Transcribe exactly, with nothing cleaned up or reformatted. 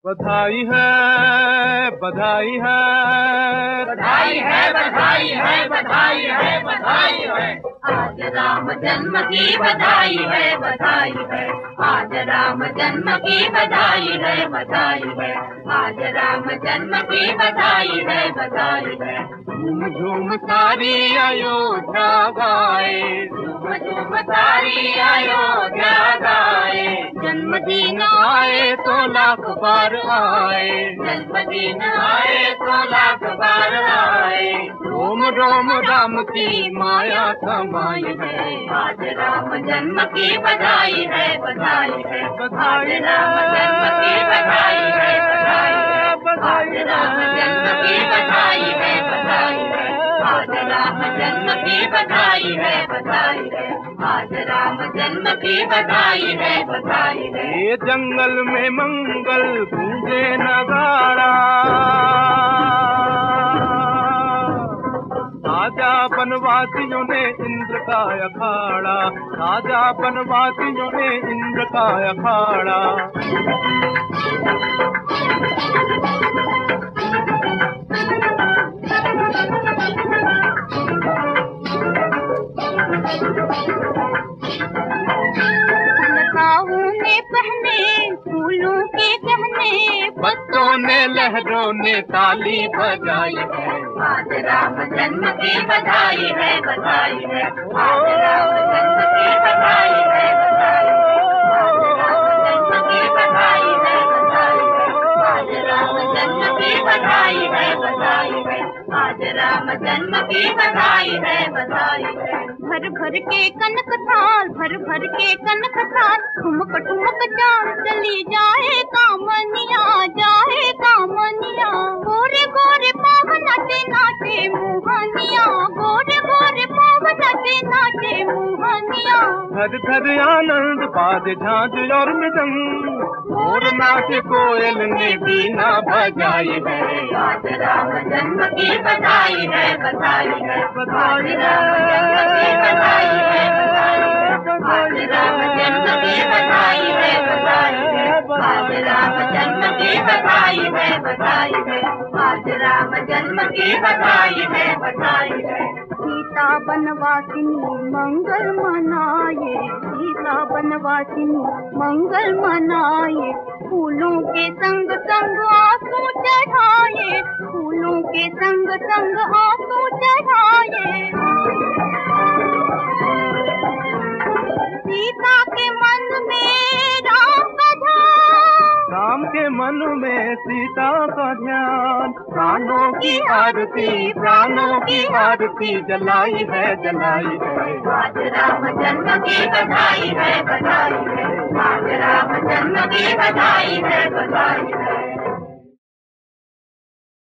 बधाई है बधाई है बधाई है बधाई है बधाई है बधाई है आज राम जन्म की बधाई है बधाई है आज राम जन्म की बधाई है बधाई है आज राम जन्म की बधाई है बधाई है झूम झूम सारी अयोध्या गाए झूम झूम सारी अयोध्या गाए जन्मदिन आए तो लाख बार आए जन्मदिन आए तो लाख बार आए रोम रोम राम की माया समाई है आज राम जन्म की बधाई है बधाई है बधाई आज राम जन्म की बधाई है बधाई है बधाई आज राम जन्म की बधाई है बधाई है आज राम जन्म की बधाई है बधाई है आज राम जन्म की बधाई है बधाई है ये जंगल में मंगल गूंजे नगाड़ा राजा बनवासियों ने इंद्र का अखाड़ा राजा बनवासियों ने इंद्र का अखाड़ा लताओं ने पहने फूलों के गहने बच्चों ने लहरों ने ताली बजाई है आज राम जन्म की बधाई है बधाई है आज राम जन्म की बधाई है बधाई है आज राम जन्म की बधाई है बधाई है आज राम जन्म की बधाई है बधाई है भर भर के कनक थाल भर भर के कनक थाल ठुमक ठुमक चांद चली जाए कामनिया जाए कामनिया गोरे गोरे पाव नाचे नाचे मोहनिया गोरे गोरे पाव नाचे नाचे मोहनिया घर घर आनंद बाद झांझ और मृदंग और नाचे कोयल ने बीना बजाई है आज राम जन्म की बधाई है बधाई है बधाई आज राम जन्म की बधाई है बधाई है आज राम जन्म की बधाई है बधाई है आज राम जन्म की बधाई है बधाई है सीता बनवासिनी मंगल मनाए सीता बनवासिनी मंगल मनाए फूलों के संग संग आंसू चढ़ाए फूलों के संग संग आंसू चढ़ाए सीता के मन में राम का ध्यान राम के मन में सीता का ध्यान प्राणों की आरती प्राणों की आरती जलाई है जलाई है आज राम जन्म की बधाई है बधाई है आज राम जन्म की बधाई है बधाई है